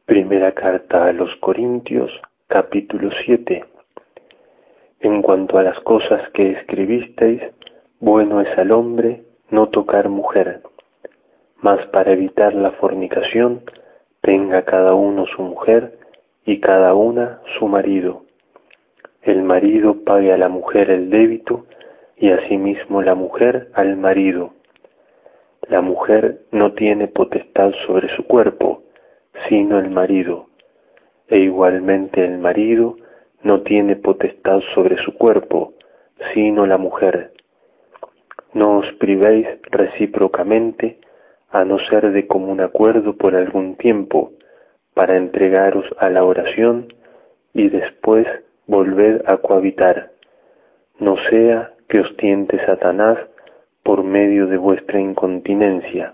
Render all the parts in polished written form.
Primera carta a los Corintios, capítulo 7. En cuanto a las cosas que escribisteis, bueno es al hombre no tocar mujer, mas para evitar la fornicación, tenga cada uno su mujer y cada una su marido. El marido pague a la mujer el débito y asimismo la mujer al marido. La mujer no tiene potestad sobre su cuerpo, sino el marido, e igualmente el marido no tiene potestad sobre su cuerpo, sino la mujer. No os privéis recíprocamente, a no ser de común acuerdo por algún tiempo, para entregaros a la oración y después volved a cohabitar. No sea que os tiente Satanás por medio de vuestra incontinencia.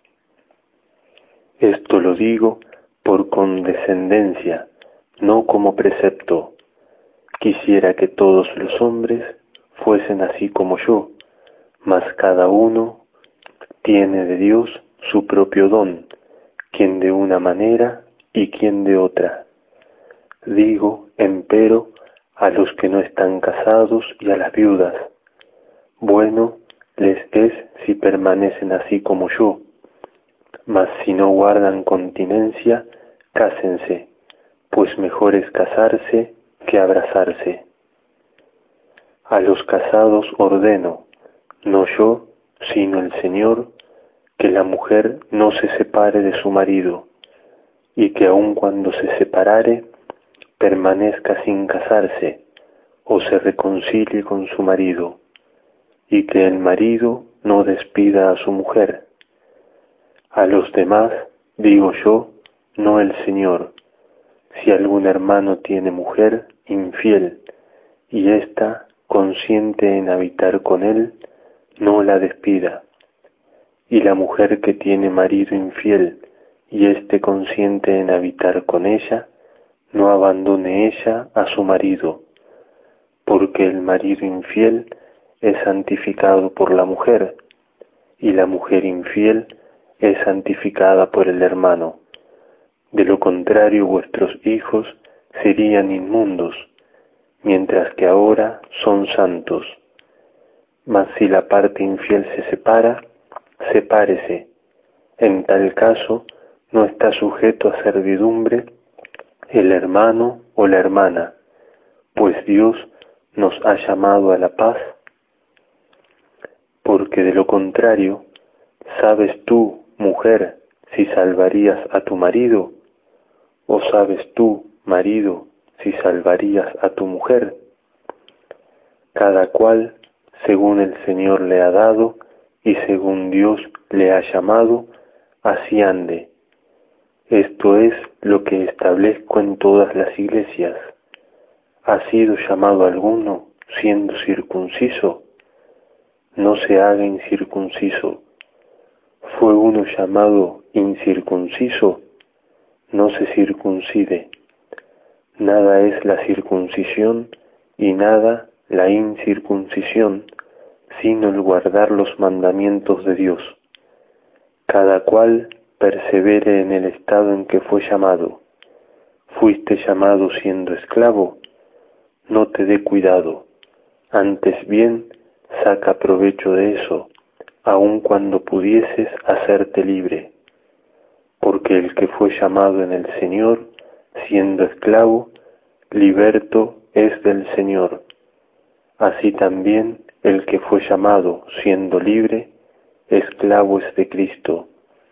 Esto lo digo por condescendencia, no como precepto. Quisiera que todos los hombres fuesen así como yo, mas cada uno tiene de Dios su propio don, quien de una manera y quien de otra. Digo, empero, a los que no están casados y a las viudas, bueno les es si permanecen así como yo, mas si no guardan continencia, cásense, pues mejor es casarse que abrazarse. A los casados ordeno, no yo, sino el Señor, que la mujer no se separe de su marido, y que aun cuando se separare, permanezca sin casarse, o se reconcilie con su marido, y que el marido no despida a su mujer. A los demás, digo yo, no el Señor, si algún hermano tiene mujer infiel, y ésta consiente en habitar con él, no la despida. Y la mujer que tiene marido infiel, y éste consiente en habitar con ella, no abandone ella a su marido, porque el marido infiel es santificado por la mujer, y la mujer infiel es santificada por el hermano. De lo contrario vuestros hijos serían inmundos, mientras que ahora son santos. Mas si la parte infiel se separa, sepárese. En tal caso no está sujeto a servidumbre el hermano o la hermana, pues Dios nos ha llamado a la paz. Porque de lo contrario, ¿sabes tú, mujer, si salvarías a tu marido? ¿O sabes tú, marido, si salvarías a tu mujer? Cada cual, según el Señor le ha dado y según Dios le ha llamado, así ande. Esto es lo que establezco en todas las iglesias. ¿Ha sido llamado alguno siendo circunciso? No se haga incircunciso. ¿Fue uno llamado incircunciso? No se circuncide. Nada es la circuncisión y nada la incircuncisión, sino el guardar los mandamientos de Dios. Cada cual persevere en el estado en que fue llamado. ¿Fuiste llamado siendo esclavo? No te dé cuidado. Antes bien, saca provecho de eso, aun cuando pudieses hacerte libre. Porque el que fue llamado en el Señor, siendo esclavo, liberto es del Señor. Así también el que fue llamado, siendo libre, esclavo es de Cristo.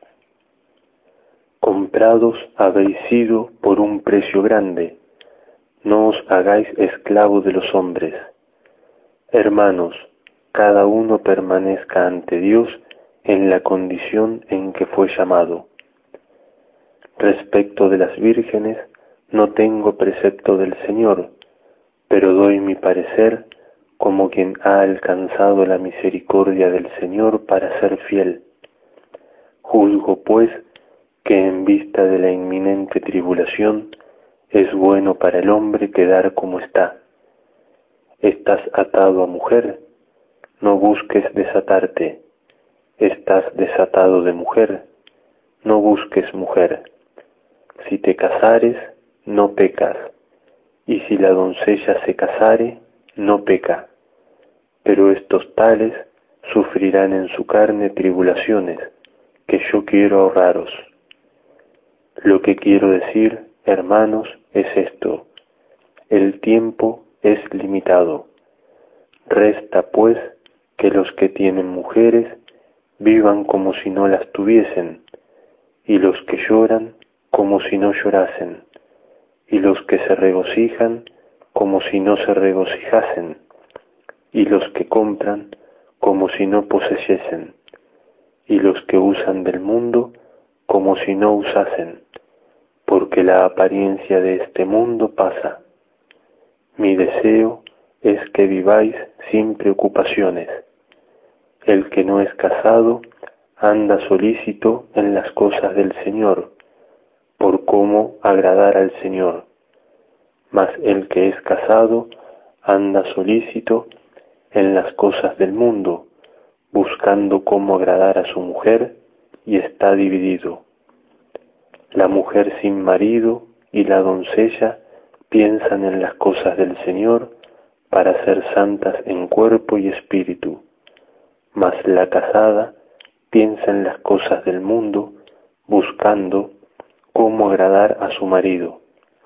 Comprados habéis sido por un precio grande, no os hagáis esclavos de los hombres. Hermanos, cada uno permanezca ante Dios en la condición en que fue llamado. Respecto de las vírgenes, no tengo precepto del Señor, pero doy mi parecer como quien ha alcanzado la misericordia del Señor para ser fiel. Juzgo, pues, que en vista de la inminente tribulación, es bueno para el hombre quedar como está. Estás atado a mujer, no busques desatarte. Estás desatado de mujer, no busques mujer. si te casares, no pecas, y si la doncella se casare, no peca. Pero estos tales sufrirán en su carne tribulaciones, que yo quiero ahorraros. Lo que quiero decir, hermanos, es esto: el tiempo es limitado. Resta, pues, que los que tienen mujeres vivan como si no las tuviesen, y los que lloran como si no llorasen, y los que se regocijan como si no se regocijasen, y los que compran como si no poseyesen, y los que usan del mundo como si no usasen, porque la apariencia de este mundo pasa. Mi deseo es que viváis sin preocupaciones. El que no es casado anda solícito en las cosas del Señor, por cómo agradar al Señor. Mas el que es casado anda solícito en las cosas del mundo, buscando cómo agradar a su mujer, y está dividido. La mujer sin marido y la doncella piensan en las cosas del Señor para ser santas en cuerpo y espíritu, mas la casada piensa en las cosas del mundo, buscando cómo agradar a su marido.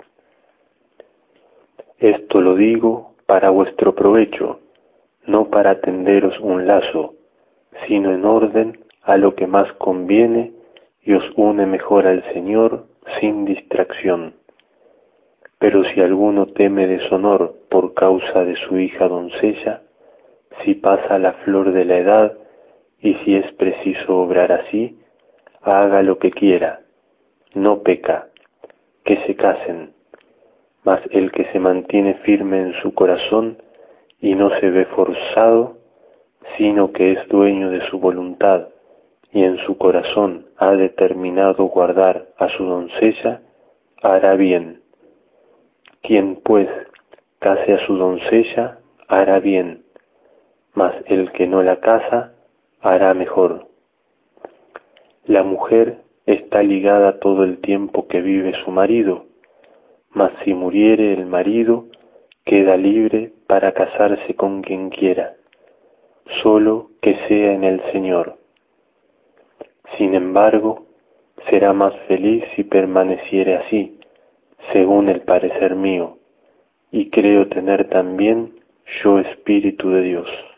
Esto lo digo para vuestro provecho, no para tenderos un lazo, sino en orden a lo que más conviene y os une mejor al Señor sin distracción. Pero si alguno teme deshonor por causa de su hija doncella, si pasa la flor de la edad y si es preciso obrar así, haga lo que quiera, no peca, que se casen. Mas el que se mantiene firme en su corazón y no se ve forzado, sino que es dueño de su voluntad y en su corazón ha determinado guardar a su doncella, hará bien. Quien pues case a su doncella, hará bien, mas el que no la casa, hará mejor. La mujer está ligada todo el tiempo que vive su marido, mas si muriere el marido, queda libre para casarse con quien quiera, solo que sea en el Señor. Sin embargo, será más feliz si permaneciere así, según el parecer mío, y creo tener también yo Espíritu de Dios.